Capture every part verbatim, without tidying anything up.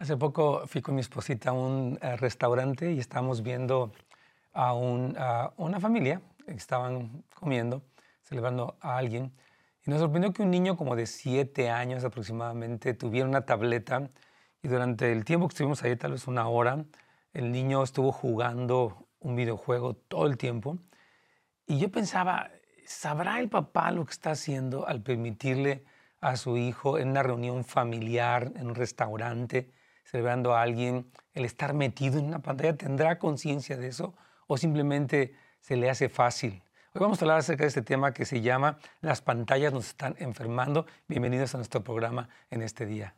Hace poco fui con mi esposita a un eh, restaurante y estábamos viendo a, un- a una familia que estaban comiendo, celebrando a alguien. Y nos sorprendió que un niño como de siete años aproximadamente tuviera una tableta y durante el tiempo que estuvimos ahí, tal vez una hora, el niño estuvo jugando un videojuego todo el tiempo. Y yo pensaba, ¿sabrá el papá lo que está haciendo al permitirle a su hijo en una reunión familiar, en un restaurante, celebrando a alguien, el estar metido en una pantalla? ¿Tendrá conciencia de eso o simplemente se le hace fácil? Hoy vamos a hablar acerca de este tema que se llama Las pantallas nos están enfermando. Bienvenidos a nuestro programa en este día.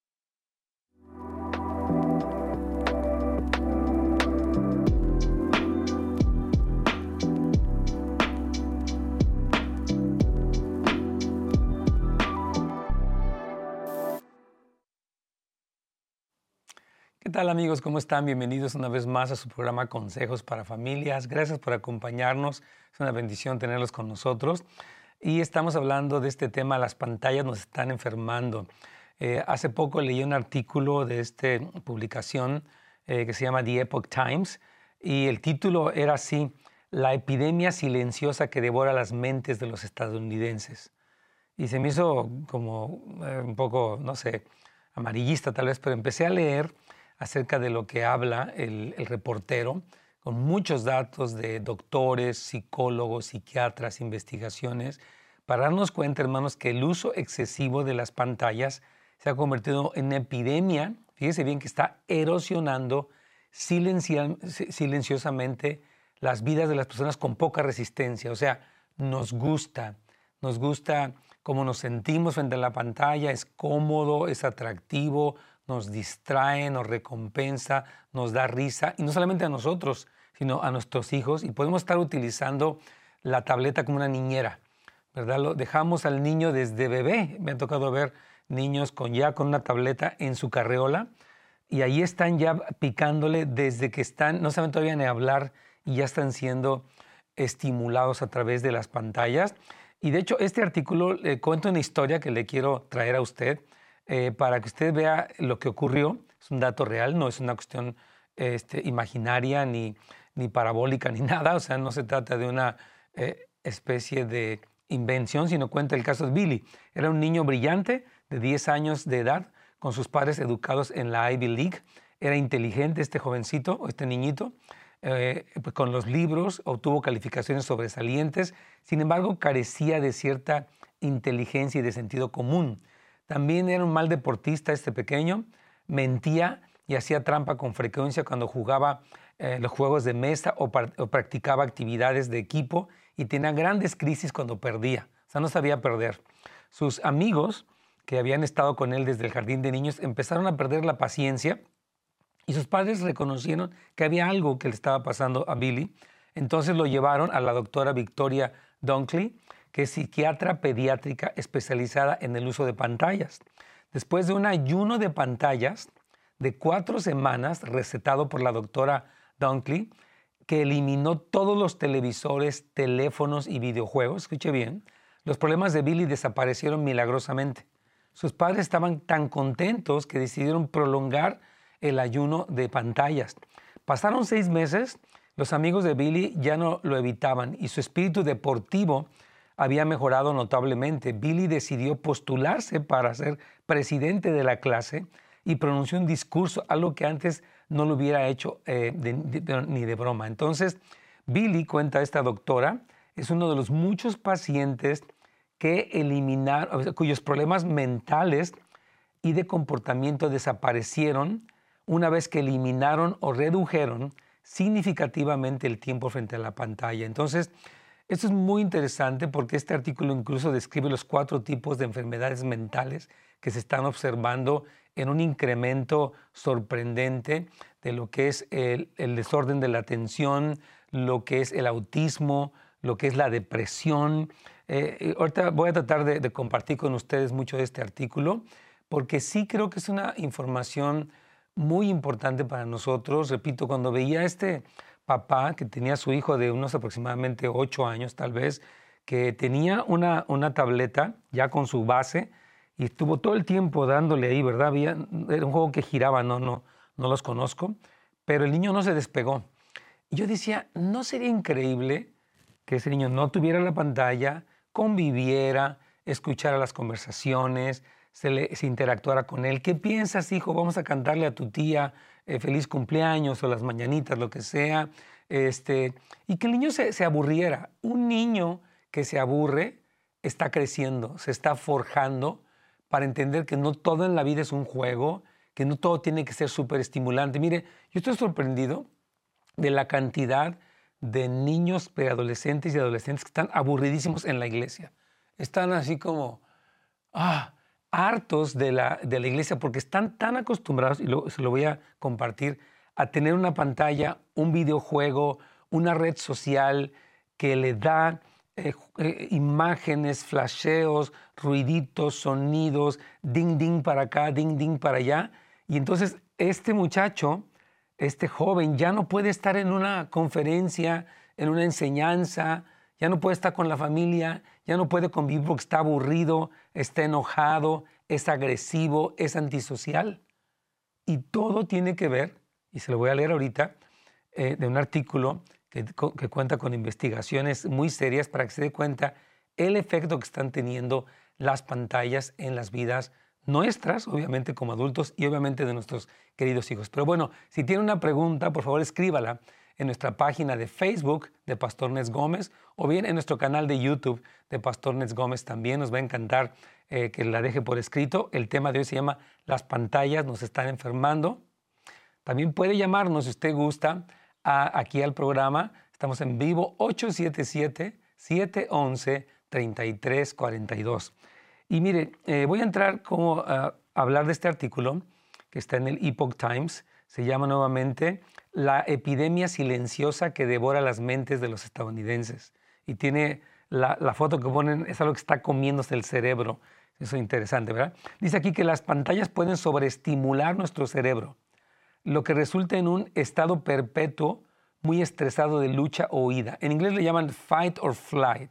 ¿Qué tal amigos? ¿Cómo están? Bienvenidos una vez más a su programa Consejos para Familias. Gracias por acompañarnos. Es una bendición tenerlos con nosotros. Y estamos hablando de este tema, las pantallas nos están enfermando. Eh, hace poco leí un artículo de esta publicación eh, que se llama The Epoch Times y el título era así: La epidemia silenciosa que devora las mentes de los estadounidenses. Y se me hizo como eh, un poco, no sé, amarillista tal vez, pero empecé a leer acerca de lo que habla el, el reportero, con muchos datos de doctores, psicólogos, psiquiatras, investigaciones, para darnos cuenta, hermanos, que el uso excesivo de las pantallas se ha convertido en una epidemia. Fíjese bien que está erosionando silencia- silenciosamente las vidas de las personas con poca resistencia. O sea, nos gusta, nos gusta cómo nos sentimos frente a la pantalla, es cómodo, es atractivo, nos distrae, nos recompensa, nos da risa, y no solamente a nosotros, sino a nuestros hijos, y podemos estar utilizando la tableta como una niñera, ¿verdad? Lo dejamos al niño desde bebé. Me ha tocado ver niños con ya con una tableta en su carreola, y ahí están ya picándole desde que están, no saben todavía ni hablar, y ya están siendo estimulados a través de las pantallas. Y de hecho, este artículo le cuenta una historia que le quiero traer a usted eh, para que usted vea lo que ocurrió. Es un dato real, no es una cuestión este, imaginaria ni, ni parabólica ni nada. O sea, no se trata de una eh, especie de invención, sino cuenta el caso de Billy. Era un niño brillante de diez años de edad, con sus padres educados en la Ivy League. Era inteligente este jovencito, o este niñito. Eh, pues con los libros obtuvo calificaciones sobresalientes, sin embargo carecía de cierta inteligencia y de sentido común. También era un mal deportista este pequeño, mentía y hacía trampa con frecuencia cuando jugaba eh, los juegos de mesa o, o practicaba actividades de equipo, y tenía grandes crisis cuando perdía, o sea, no sabía perder. Sus amigos, que habían estado con él desde el jardín de niños, empezaron a perder la paciencia, y sus padres reconocieron que había algo que le estaba pasando a Billy. Entonces lo llevaron a la doctora Victoria Dunkley, que es psiquiatra pediátrica especializada en el uso de pantallas. Después de un ayuno de pantallas de cuatro semanas recetado por la doctora Dunkley, que eliminó todos los televisores, teléfonos y videojuegos, escuche bien, los problemas de Billy desaparecieron milagrosamente. Sus padres estaban tan contentos que decidieron prolongar el ayuno de pantallas. Pasaron seis meses, los amigos de Billy ya no lo evitaban y su espíritu deportivo había mejorado notablemente. Billy decidió postularse para ser presidente de la clase y pronunció un discurso, algo que antes no lo hubiera hecho eh, de, de, ni de broma. Entonces, Billy, cuenta esta doctora, es uno de los muchos pacientes que eliminaron, cuyos problemas mentales y de comportamiento desaparecieron una vez que eliminaron o redujeron significativamente el tiempo frente a la pantalla. Entonces, esto es muy interesante porque este artículo incluso describe los cuatro tipos de enfermedades mentales que se están observando en un incremento sorprendente de lo que es el, el desorden de la atención, lo que es el autismo, lo que es la depresión. Eh, ahorita voy a tratar de, de compartir con ustedes mucho de este artículo, porque sí creo que es una información muy importante para nosotros. Repito, cuando veía a este papá que tenía a su hijo de unos aproximadamente ocho años tal vez, que tenía una, una tableta ya con su base, y estuvo todo el tiempo dándole ahí, ¿verdad? Había, era un juego que giraba, no, no, no los conozco, pero el niño no se despegó. Y yo decía, ¿no sería increíble que ese niño no tuviera la pantalla, conviviera, escuchara las conversaciones, se, le, se interactuara con él? ¿Qué piensas, hijo? Vamos a cantarle a tu tía eh, feliz cumpleaños o las mañanitas, lo que sea. Este, y que el niño se, se aburriera. Un niño que se aburre está creciendo, se está forjando para entender que no todo en la vida es un juego, que no todo tiene que ser súper estimulante. Mire, yo estoy sorprendido de la cantidad de niños preadolescentes y adolescentes que están aburridísimos en la iglesia. Están así como ah, hartos de la, de la iglesia porque están tan acostumbrados, y lo, se lo voy a compartir, a tener una pantalla, un videojuego, una red social que le da eh, eh, imágenes, flasheos, ruiditos, sonidos, ding, ding para acá, ding, ding para allá. Y entonces este muchacho, este joven, ya no puede estar en una conferencia, en una enseñanza, ya no puede estar con la familia, ya no puede convivir porque está aburrido, está enojado, es agresivo, es antisocial. Y todo tiene que ver, y se lo voy a leer ahorita, eh, de un artículo que, que cuenta con investigaciones muy serias para que se dé cuenta el efecto que están teniendo las pantallas en las vidas nuestras, obviamente como adultos y obviamente de nuestros queridos hijos. Pero bueno, si tiene una pregunta, por favor escríbala en nuestra página de Facebook de Pastor Nets Gómez o bien en nuestro canal de YouTube de Pastor Nets Gómez también. Nos va a encantar eh, que la deje por escrito. El tema de hoy se llama Las pantallas nos están enfermando. También puede llamarnos si usted gusta a, aquí al programa. Estamos en vivo ocho siete siete, siete uno uno, tres tres cuatro dos. Y mire, eh, voy a entrar como a hablar de este artículo que está en el Epoch Times. Se llama nuevamente La epidemia silenciosa que devora las mentes de los estadounidenses. Y tiene la, la foto que ponen, es algo que está comiéndose el cerebro. Eso es interesante, ¿verdad? Dice aquí que las pantallas pueden sobreestimular nuestro cerebro, lo que resulta en un estado perpetuo muy estresado de lucha o huida. En inglés le llaman fight or flight.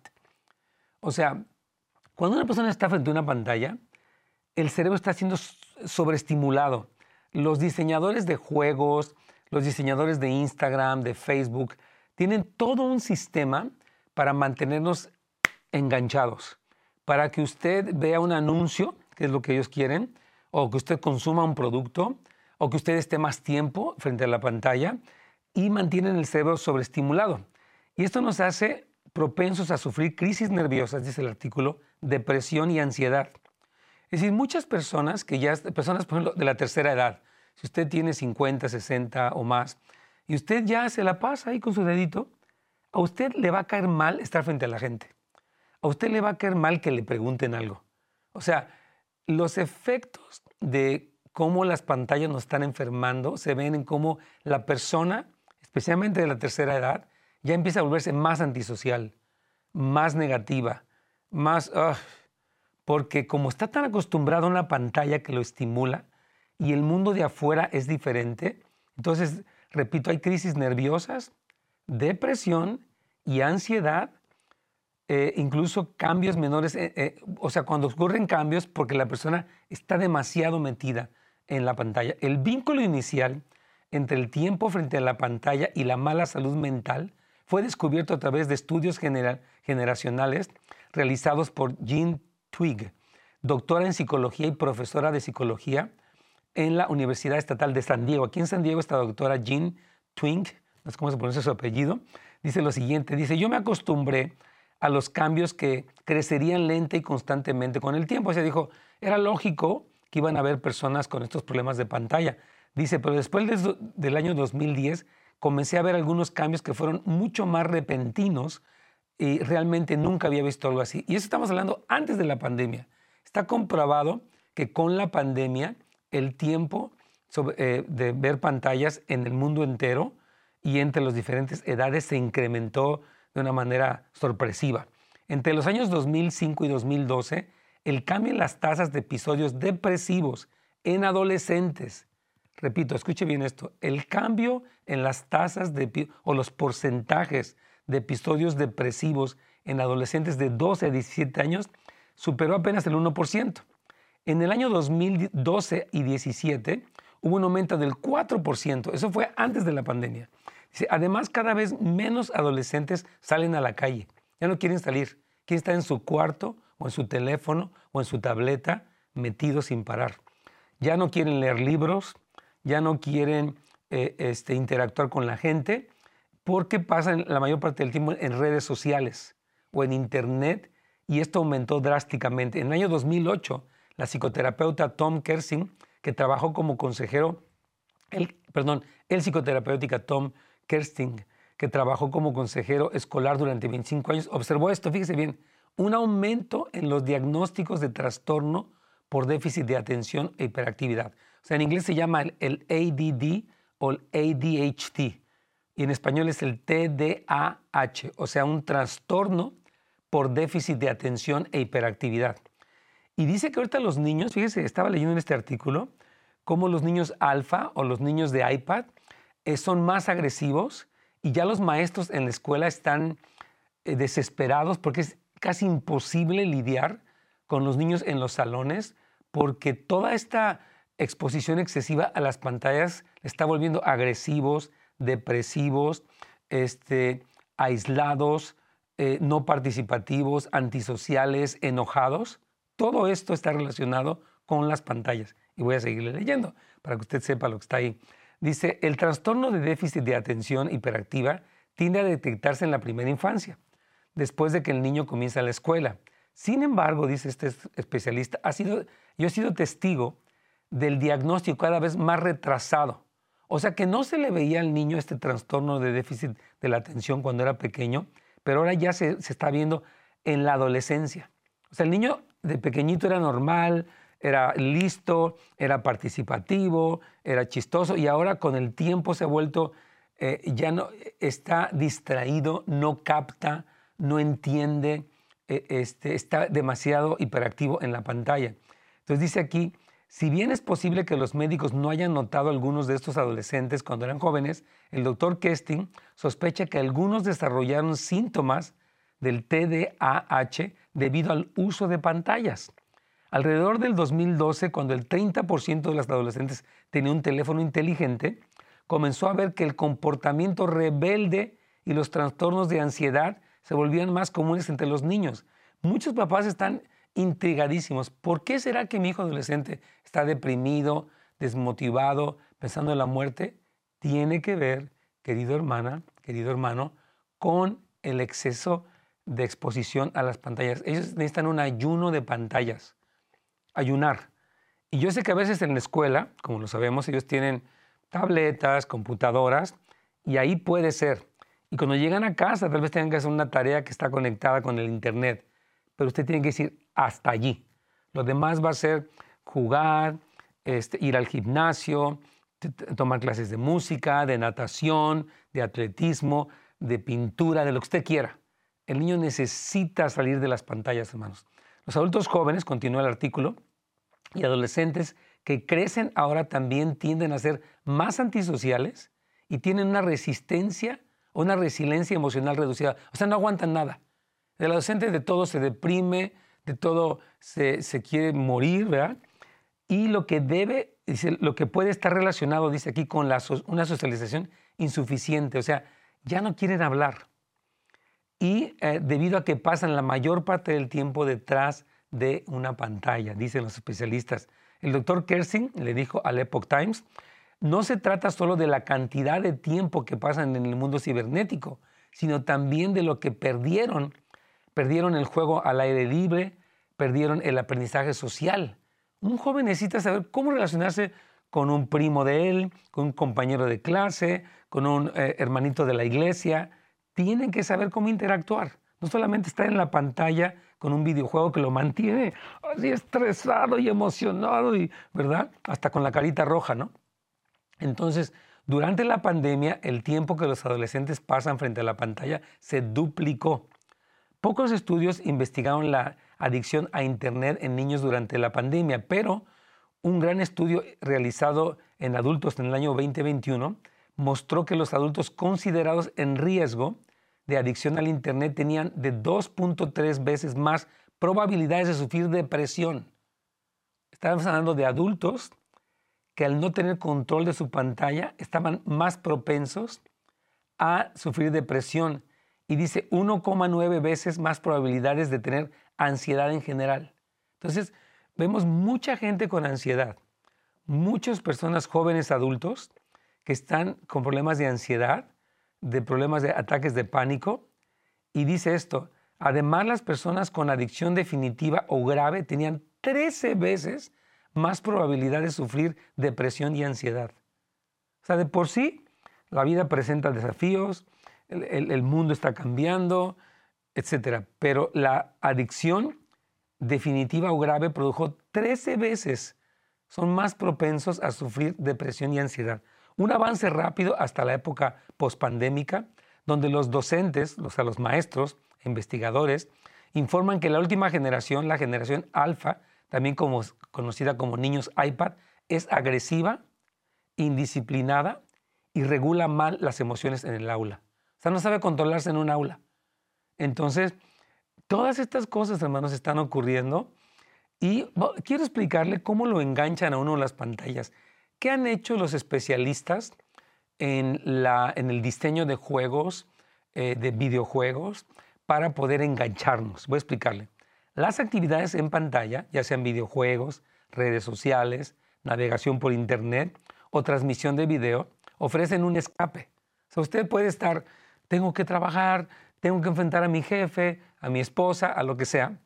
O sea, cuando una persona está frente a una pantalla, el cerebro está siendo sobreestimulado. Los diseñadores de juegos, los diseñadores de Instagram, de Facebook, tienen todo un sistema para mantenernos enganchados, para que usted vea un anuncio, que es lo que ellos quieren, o que usted consuma un producto, o que usted esté más tiempo frente a la pantalla, y mantienen el cerebro sobreestimulado. Y esto nos hace propensos a sufrir crisis nerviosas, dice el artículo, depresión y ansiedad. Es decir, muchas personas que ya, personas por ejemplo de la tercera edad, si usted tiene cincuenta, sesenta o más, y usted ya se la pasa ahí con su dedito, a usted le va a caer mal estar frente a la gente. A usted le va a caer mal que le pregunten algo. O sea, los efectos de cómo las pantallas nos están enfermando se ven en cómo la persona, especialmente de la tercera edad, ya empieza a volverse más antisocial, más negativa, más... Uh, porque como está tan acostumbrado a una pantalla que lo estimula y el mundo de afuera es diferente, entonces, repito, hay crisis nerviosas, depresión y ansiedad, eh, incluso cambios menores, eh, eh, o sea, cuando ocurren cambios porque la persona está demasiado metida en la pantalla. El vínculo inicial entre el tiempo frente a la pantalla y la mala salud mental fue descubierto a través de estudios genera- generacionales realizados por Jean Twig, doctora en psicología y profesora de psicología en la Universidad Estatal de San Diego. Aquí en San Diego esta doctora Jean Twig, no sé cómo se pronuncia su apellido, dice lo siguiente, dice, yo me acostumbré a los cambios que crecerían lenta y constantemente con el tiempo. O sea, dijo, era lógico que iban a haber personas con estos problemas de pantalla. Dice, pero después de, del año dos mil diez comencé a ver algunos cambios que fueron mucho más repentinos y realmente nunca había visto algo así. Y eso estamos hablando antes de la pandemia. Está comprobado que con la pandemia el tiempo sobre, eh, de ver pantallas en el mundo entero y entre las diferentes edades se incrementó de una manera sorpresiva. Entre los años dos mil cinco y dos mil doce, el cambio en las tasas de episodios depresivos en adolescentes, repito, escuche bien esto, el cambio en las tasas de, o los porcentajes de episodios depresivos en adolescentes de doce a diecisiete años superó apenas el uno por ciento. En el año dos mil doce y diecisiete hubo un aumento del cuatro por ciento. Eso fue antes de la pandemia. Dice, además, cada vez menos adolescentes salen a la calle. Ya no quieren salir. Quieren estar en su cuarto o en su teléfono o en su tableta metidos sin parar. Ya no quieren leer libros, ya no quieren eh, este, interactuar con la gente, porque pasan la mayor parte del tiempo en redes sociales o en internet, y esto aumentó drásticamente. En el año dos mil ocho, la psicoterapeuta Tom Kersing, que trabajó como consejero, el, perdón, el psicoterapeuta Tom Kersting, que trabajó como consejero escolar durante veinticinco años, observó esto, fíjese bien, un aumento en los diagnósticos de trastorno por déficit de atención e hiperactividad. O sea, en inglés se llama el A D D o el A D H D, y en español es el T D A H, o sea, un trastorno por déficit de atención e hiperactividad. Y dice que ahorita los niños, fíjese, estaba leyendo en este artículo, cómo los niños alfa o los niños de iPad eh, son más agresivos, y ya los maestros en la escuela están eh, desesperados porque es casi imposible lidiar con los niños en los salones, porque toda esta exposición excesiva a las pantallas les está volviendo agresivos, depresivos, este, aislados, eh, no participativos, antisociales, enojados. Todo esto está relacionado con las pantallas. Y voy a seguirle leyendo para que usted sepa lo que está ahí. Dice, el trastorno de déficit de atención hiperactiva tiende a detectarse en la primera infancia, después de que el niño comienza la escuela. Sin embargo, dice este especialista, ha sido, yo he sido testigo del diagnóstico cada vez más retrasado. O sea, que no se le veía al niño este trastorno de déficit de la atención cuando era pequeño, pero ahora ya se, se está viendo en la adolescencia. O sea, el niño de pequeñito era normal, era listo, era participativo, era chistoso, y ahora con el tiempo se ha vuelto, eh, ya no, está distraído, no capta, no entiende, eh, este, está demasiado hiperactivo en la pantalla. Entonces dice aquí, si bien es posible que los médicos no hayan notado algunos de estos adolescentes cuando eran jóvenes, el doctor Kersting sospecha que algunos desarrollaron síntomas del T D A H debido al uso de pantallas. Alrededor del dos mil doce, cuando el treinta por ciento de los adolescentes tenía un teléfono inteligente, comenzó a ver que el comportamiento rebelde y los trastornos de ansiedad se volvían más comunes entre los niños. Muchos papás están intrigadísimos. ¿Por qué será que mi hijo adolescente está deprimido, desmotivado, pensando en la muerte? Tiene que ver, querido hermana, querido hermano, con el exceso de exposición a las pantallas. Ellos necesitan un ayuno de pantallas. Ayunar. Y yo sé que a veces en la escuela, como lo sabemos, ellos tienen tabletas, computadoras, y ahí puede ser. Y cuando llegan a casa, tal vez tengan que hacer una tarea que está conectada con el internet, pero usted tiene que decir hasta allí. Lo demás va a ser jugar, este, ir al gimnasio, tomar clases de música, de natación, de atletismo, de pintura, de lo que usted quiera. El niño necesita salir de las pantallas, hermanos. Los adultos jóvenes, continúa el artículo, y adolescentes que crecen ahora también tienden a ser más antisociales y tienen una resistencia o una resiliencia emocional reducida. O sea, no aguantan nada. El adolescente de todo se deprime, de todo se, se quiere morir, ¿verdad? Y lo que debe, dice, lo que puede estar relacionado, dice aquí, con la, una socialización insuficiente. O sea, ya no quieren hablar. Y eh, debido a que pasan la mayor parte del tiempo detrás de una pantalla, dicen los especialistas. El doctor Kersing le dijo al Epoch Times, no se trata solo de la cantidad de tiempo que pasan en el mundo cibernético, sino también de lo que perdieron. Perdieron el juego al aire libre, perdieron el aprendizaje social. Un joven necesita saber cómo relacionarse con un primo de él, con un compañero de clase, con un eh, hermanito de la iglesia. Tienen que saber cómo interactuar. No solamente estar en la pantalla con un videojuego que lo mantiene así estresado y emocionado, y, ¿verdad? Hasta con la carita roja, ¿no? Entonces, durante la pandemia, el tiempo que los adolescentes pasan frente a la pantalla se duplicó. Pocos estudios investigaron la adicción a Internet en niños durante la pandemia, pero un gran estudio realizado en adultos en el año veinte veintiuno mostró que los adultos considerados en riesgo de adicción al Internet tenían de dos punto tres veces más probabilidades de sufrir depresión. Estamos hablando de adultos que al no tener control de su pantalla estaban más propensos a sufrir depresión. Y dice uno coma nueve veces más probabilidades de tener ansiedad en general. Entonces, vemos mucha gente con ansiedad, muchas personas jóvenes adultos que están con problemas de ansiedad, de problemas de ataques de pánico. Y dice esto, además las personas con adicción definitiva o grave tenían trece veces más probabilidad de sufrir depresión y ansiedad. O sea, de por sí, la vida presenta desafíos, el, el, el mundo está cambiando, etcétera. Pero la adicción definitiva o grave produjo trece veces, son más propensos a sufrir depresión y ansiedad. Un avance rápido hasta la época pospandémica, donde los docentes, o sea, los maestros, investigadores, informan que la última generación, la generación alfa, también como, conocida como niños iPad, es agresiva, indisciplinada y regula mal las emociones en el aula. O sea, no sabe controlarse en un aula. Entonces, todas estas cosas, hermanos, están ocurriendo y quiero explicarle cómo lo enganchan a uno las pantallas. ¿Qué han hecho los especialistas en, la, en el diseño de juegos, eh, de videojuegos, para poder engancharnos? Voy a explicarle. Las actividades en pantalla, ya sean videojuegos, redes sociales, navegación por internet o transmisión de video, ofrecen un escape. O sea, usted puede estar, tengo que trabajar, tengo que enfrentar a mi jefe, a mi esposa, a lo que sea.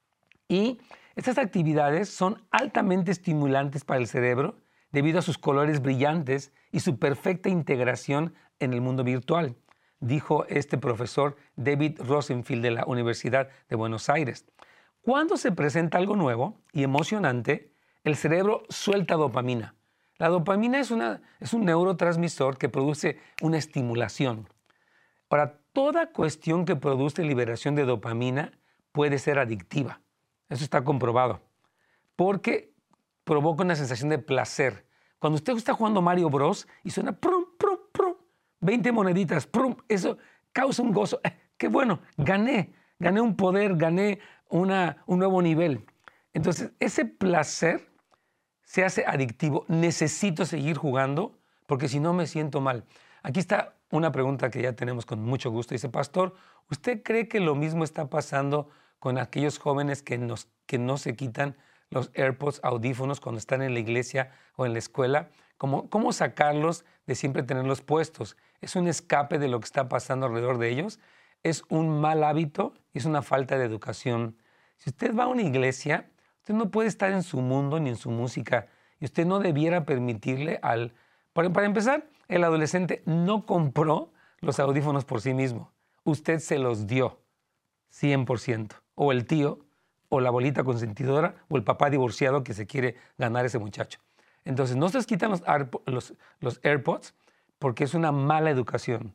Y estas actividades son altamente estimulantes para el cerebro debido a sus colores brillantes y su perfecta integración en el mundo virtual, dijo este profesor David Rosenfield de la Universidad de Buenos Aires. Cuando se presenta algo nuevo y emocionante, el cerebro suelta dopamina. La dopamina es, una, es un neurotransmisor que produce una estimulación. Ahora, toda cuestión que produce liberación de dopamina puede ser adictiva. Eso está comprobado. Porque provoca una sensación de placer. Cuando usted está jugando Mario Bros. Y suena prum, prum, prum, veinte moneditas, prum, eso causa un gozo. Eh, ¡Qué bueno! Gané, gané un poder, gané una, un nuevo nivel. Entonces, ese placer se hace adictivo. Necesito seguir jugando porque si no me siento mal. Aquí está una pregunta que ya tenemos con mucho gusto. Dice, pastor, ¿usted cree que lo mismo está pasando con aquellos jóvenes que, nos, que no se quitan los AirPods, audífonos, cuando están en la iglesia o en la escuela? ¿Cómo, cómo sacarlos de siempre tenerlos puestos? ¿Es un escape de lo que está pasando alrededor de ellos? ¿Es un mal hábito? ¿Es una falta de educación? Si usted va a una iglesia, usted no puede estar en su mundo ni en su música. Y usted no debiera permitirle al... Para, para empezar, el adolescente no compró los audífonos por sí mismo. Usted se los dio, cien por ciento. O el tío, o la abuelita consentidora, o el papá divorciado que se quiere ganar ese muchacho. Entonces, no se les quitan los, los, los AirPods porque es una mala educación.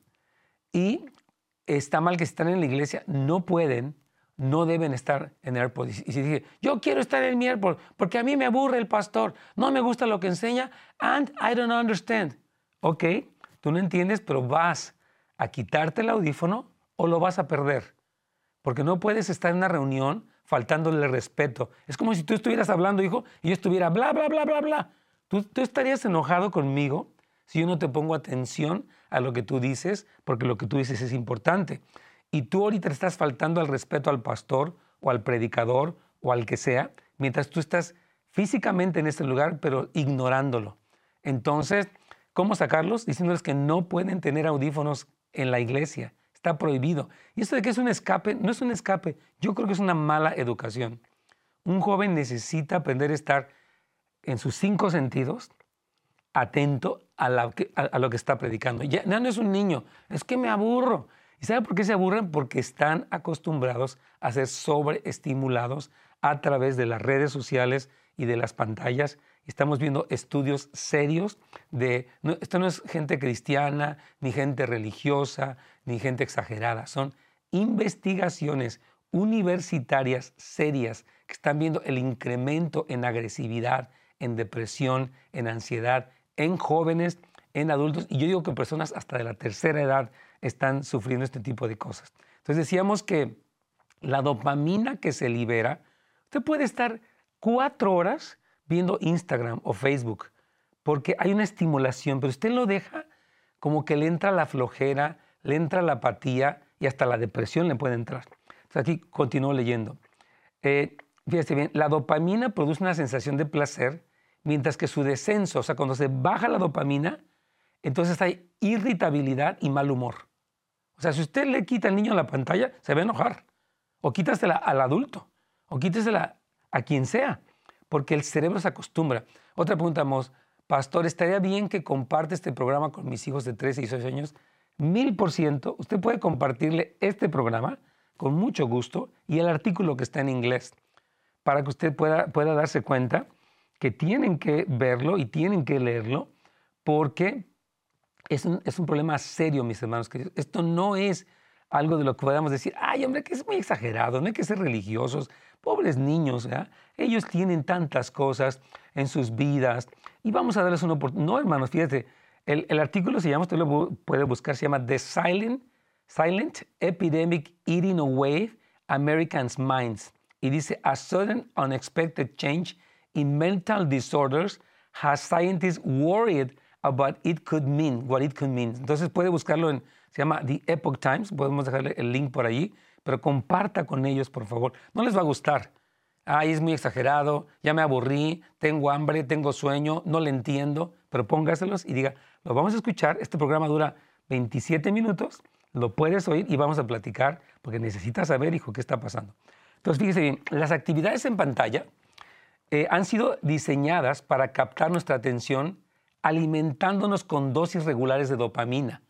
Y está mal que si están en la iglesia, no pueden, no deben estar en AirPods. Y si dije, yo quiero estar en mi AirPod porque a mí me aburre el pastor, no me gusta lo que enseña, and I don't understand. Ok, tú no entiendes, pero vas a quitarte el audífono o lo vas a perder. Porque no puedes estar en una reunión faltándole respeto. Es como si tú estuvieras hablando, hijo, y yo estuviera bla, bla, bla, bla, bla. Tú, tú estarías enojado conmigo si yo no te pongo atención a lo que tú dices, porque lo que tú dices es importante. Y tú ahorita estás faltando al respeto al pastor o al predicador o al que sea, mientras tú estás físicamente en este lugar, pero ignorándolo. Entonces, ¿cómo sacarlos? Diciéndoles que no pueden tener audífonos en la iglesia. Está prohibido. Y esto de que es un escape, no es un escape. Yo creo que es una mala educación. Un joven necesita aprender a estar en sus cinco sentidos, atento a, la, a, a lo que está predicando. Ya, ya no es un niño, es que me aburro. ¿Y sabe por qué se aburren? Porque están acostumbrados a ser sobreestimulados a través de las redes sociales y de las pantallas. Estamos viendo estudios serios de... No, esto no es gente cristiana, ni gente religiosa, ni gente exagerada. Son investigaciones universitarias serias que están viendo el incremento en agresividad, en depresión, en ansiedad, en jóvenes, en adultos. Y yo digo que personas hasta de la tercera edad están sufriendo este tipo de cosas. Entonces decíamos que la dopamina que se libera, usted puede estar cuatro horas viendo Instagram o Facebook, porque hay una estimulación, pero usted lo deja como que le entra la flojera, le entra la apatía y hasta la depresión le puede entrar. Entonces aquí continúo leyendo. Eh, fíjese bien, la dopamina produce una sensación de placer, mientras que su descenso, o sea, cuando se baja la dopamina, entonces hay irritabilidad y mal humor. O sea, si usted le quita al niño la pantalla, se va a enojar. O quítasela al adulto, o quítesela a quien sea, porque el cerebro se acostumbra. Otra pregunta, Mos. Pastor, ¿estaría bien que comparte este programa con mis hijos de trece y dieciocho años? Mil por ciento. Usted puede compartirle este programa con mucho gusto y el artículo que está en inglés para que usted pueda, pueda darse cuenta que tienen que verlo y tienen que leerlo porque es un, es un problema serio, mis hermanos. Que esto no es algo de lo que podamos decir, ay, hombre, que es muy exagerado, no hay que ser religiosos. Pobres niños, ¿eh? Ellos tienen tantas cosas en sus vidas y vamos a darles una oportunidad. No, hermanos, fíjate, el, el artículo se llama, usted lo puede buscar, se llama The Silent, Silent Epidemic Eating Away Americans' Minds. Y dice, a sudden unexpected change in mental disorders has scientists worried about it could mean, what it could mean. Entonces puede buscarlo en, se llama The Epoch Times, podemos dejarle el link por allí, pero comparta con ellos, por favor. No les va a gustar. Ay, es muy exagerado, ya me aburrí, tengo hambre, tengo sueño, no le entiendo, pero póngaselos y diga, lo vamos a escuchar, este programa dura veintisiete minutos, lo puedes oír y vamos a platicar, porque necesitas saber, hijo, qué está pasando. Entonces, fíjese bien, las actividades en pantalla eh, han sido diseñadas para captar nuestra atención alimentándonos con dosis regulares de dopamina.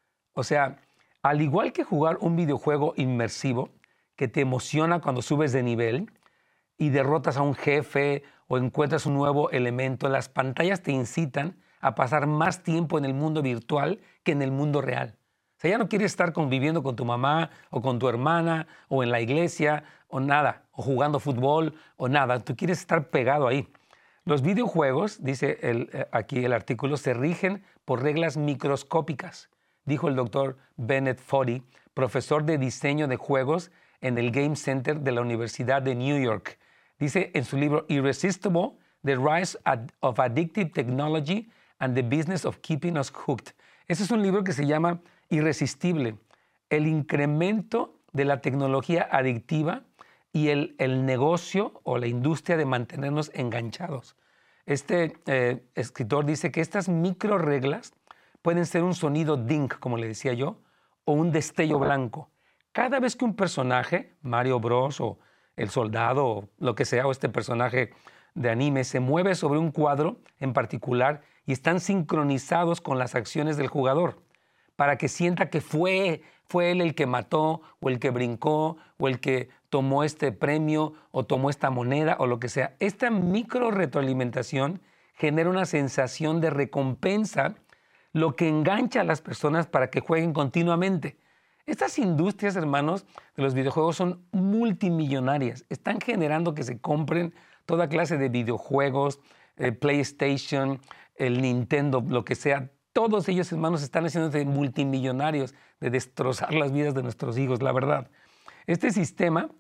O sea, al igual que jugar un videojuego inmersivo que te emociona cuando subes de nivel y derrotas a un jefe o encuentras un nuevo elemento, las pantallas te incitan a pasar más tiempo en el mundo virtual que en el mundo real. O sea, ya no quieres estar conviviendo con tu mamá o con tu hermana o en la iglesia o nada, o jugando fútbol o nada. Tú quieres estar pegado ahí. Los videojuegos, dice el, aquí el artículo, se rigen por reglas microscópicas, dijo el doctor Bennett Foddy, profesor de diseño de juegos en el Game Center de la Universidad de New York. Dice en su libro Irresistible, The Rise of Addictive Technology and the Business of Keeping Us Hooked. Ese es un libro que se llama Irresistible, el incremento de la tecnología adictiva y el, el negocio o la industria de mantenernos enganchados. Este eh, escritor dice que estas micro reglas pueden ser un sonido ding, como le decía yo, o un destello blanco. Cada vez que un personaje, Mario Bros o el soldado o lo que sea, o este personaje de anime, se mueve sobre un cuadro en particular y están sincronizados con las acciones del jugador, para que sienta que fue, fue él el que mató, o el que brincó, o el que tomó este premio, o tomó esta moneda, o lo que sea. Esta micro retroalimentación genera una sensación de recompensa, lo que engancha a las personas para que jueguen continuamente. Estas industrias, hermanos, de los videojuegos son multimillonarias. Están generando que se compren toda clase de videojuegos, eh, PlayStation, el Nintendo, lo que sea. Todos ellos, hermanos, están haciendo de multimillonarios, de destrozar las vidas de nuestros hijos, la verdad. Este sistema,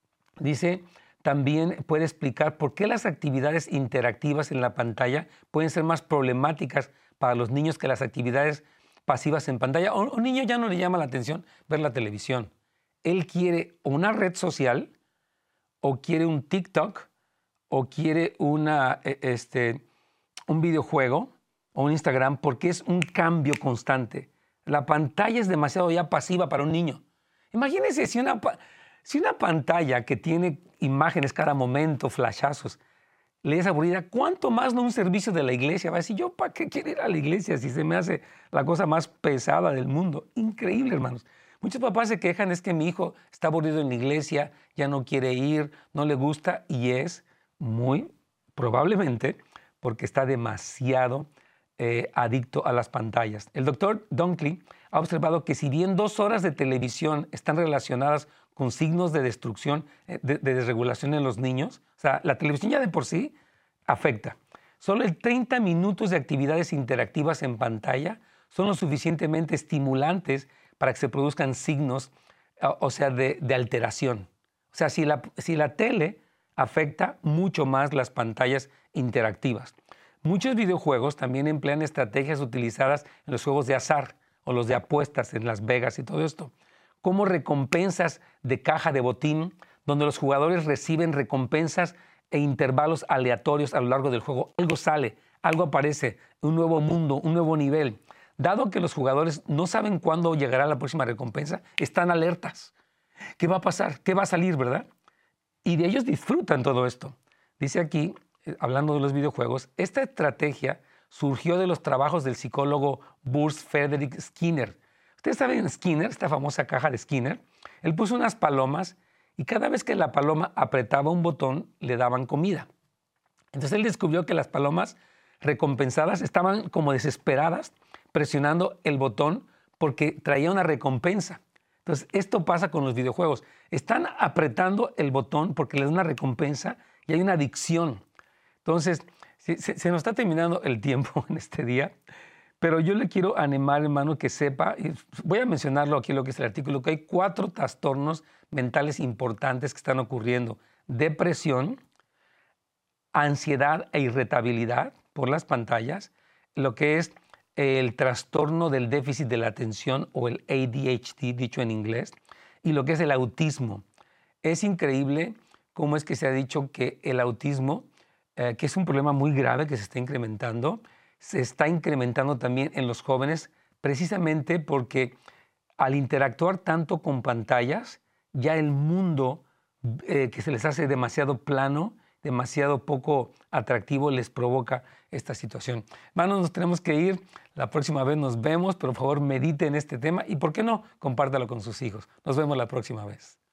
dice, también puede explicar por qué las actividades interactivas en la pantalla pueden ser más problemáticas para los niños que las actividades pasivas en pantalla. A un niño ya no le llama la atención ver la televisión. Él quiere una red social, o quiere un TikTok, o quiere una, este, un videojuego, o un Instagram, porque es un cambio constante. La pantalla es demasiado ya pasiva para un niño. Imagínense si una, si una pantalla que tiene imágenes cada momento, flashazos, le es aburrida, ¿cuánto más no un servicio de la iglesia? Va a decir, ¿yo para qué quiero ir a la iglesia si se me hace la cosa más pesada del mundo? Increíble, hermanos. Muchos papás se quejan, es que mi hijo está aburrido en la iglesia, ya no quiere ir, no le gusta, y es muy probablemente porque está demasiado Eh, adicto a las pantallas. El doctor Dunkley ha observado que si bien dos horas de televisión están relacionadas con signos de destrucción, eh, de, de desregulación en los niños, o sea, la televisión ya de por sí afecta. Solo el treinta minutos de actividades interactivas en pantalla son lo suficientemente estimulantes para que se produzcan signos, o, o sea, de, de alteración. O sea, si la, si la tele afecta mucho más las pantallas interactivas. Muchos videojuegos también emplean estrategias utilizadas en los juegos de azar o los de apuestas en Las Vegas y todo esto, como recompensas de caja de botín, donde los jugadores reciben recompensas e intervalos aleatorios a lo largo del juego. Algo sale, algo aparece, un nuevo mundo, un nuevo nivel. Dado que los jugadores no saben cuándo llegará la próxima recompensa, están alertas. ¿Qué va a pasar? ¿Qué va a salir, verdad? Y de ellos disfrutan todo esto. Dice aquí, hablando de los videojuegos, esta estrategia surgió de los trabajos del psicólogo Bruce Frederick Skinner. Ustedes saben Skinner, esta famosa caja de Skinner. Él puso unas palomas y cada vez que la paloma apretaba un botón, le daban comida. Entonces él descubrió que las palomas recompensadas estaban como desesperadas presionando el botón porque traía una recompensa. Entonces esto pasa con los videojuegos. Están apretando el botón porque les da una recompensa y hay una adicción. Entonces, se, se nos está terminando el tiempo en este día, pero yo le quiero animar, hermano, que sepa, y voy a mencionarlo aquí, lo que es el artículo, que hay cuatro trastornos mentales importantes que están ocurriendo. Depresión, ansiedad e irritabilidad por las pantallas, lo que es el trastorno del déficit de la atención o el A D H D, dicho en inglés, y lo que es el autismo. Es increíble cómo es que se ha dicho que el autismo, Eh, que es un problema muy grave que se está incrementando, se está incrementando también en los jóvenes precisamente porque al interactuar tanto con pantallas, ya el mundo eh, que se les hace demasiado plano, demasiado poco atractivo, les provoca esta situación. Hermanos, nos tenemos que ir. La próxima vez nos vemos. Por favor, medite en este tema y, ¿por qué no?, compártalo con sus hijos. Nos vemos la próxima vez.